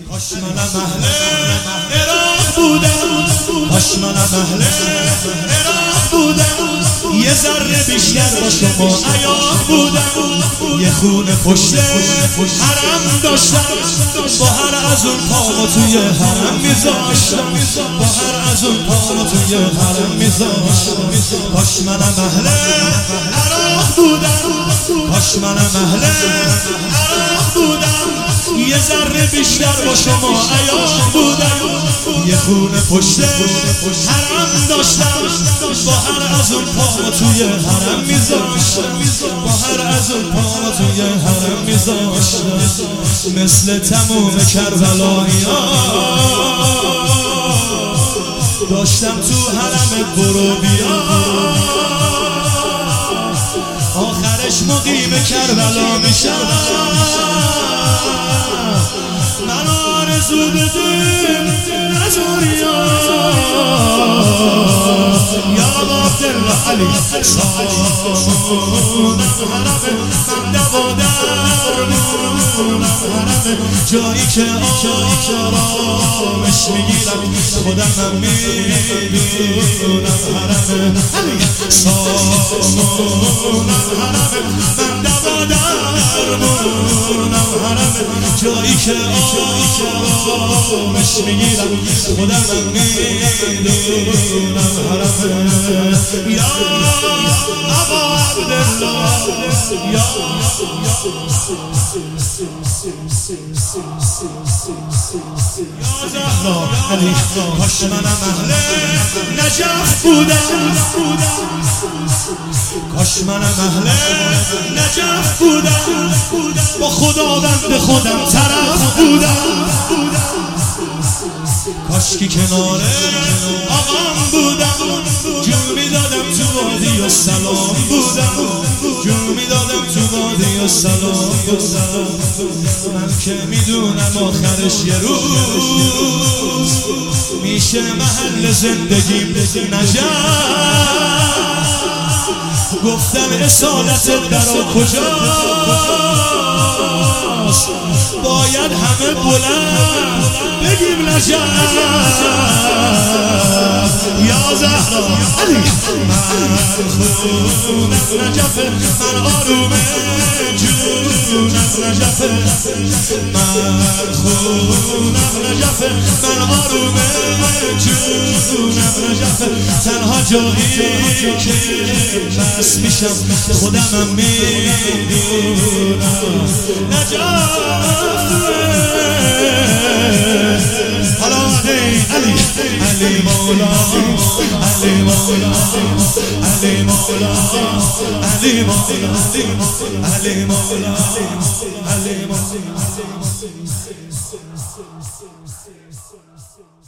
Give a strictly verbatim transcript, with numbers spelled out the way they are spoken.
کاش منم اهل عراق بودم، کاش منم اهل عراق بودم، یه ذره بیشتر با شما عیاق بودم، یه خونه پشت حرم داشتم، با هر از اون پامو توی حرم میذاشتم، با هر از اون پامو توی حرم میذاشتم. کاش منم اهل عراق بودم، کاش منم اهل عراق بودم، یه ذره بیشتر با شما عیاق بودم، یه خونه پشت حرم داشتم، با هر از اون پامو توی حرم میذاشتم، با هر از اون پامو توی حرم میذاشتم. مثل تموم کربلایی‌ها داشتم تو حرم برو بیا، آخرش مقیم کربلا میشم. من آرزو بدیم نجوریا یا عبدالله علی سامونم حرم من دوادرمونم حرم، جایی که آرامش میگیرم خودمم میدونم حرم سامونم حرم من دوادرمونم حرم، جایی که آرامش میگیرم خودمم میدونم حرم. یا ابا عبدالله یا زهرا علی، کاش منم اهل نجف بودم، کاش منم اهل نجف بودم، با خداوند خودم طرف بودم، کاشکی کنار آقام بودم، جون میدادم تو وادی و سلام بودم، جون میدادم تو وادی و سلام بودم. من که میدونم آخرش یه روز میشه محل زندگیم نجف، گفتم اصالت درا کجاست، باید همه بلند بگیم نجف. یا زهرا علی من خونم نجف، من آرومه جونم نجف، من خونم نجف، من آرومه جونم نجف، تنها جایی که بس میشم خودمم میدونم نجف. حالا علی علی علی مولا علی مولا علی مولا علی مولا علی مولا علی مولا.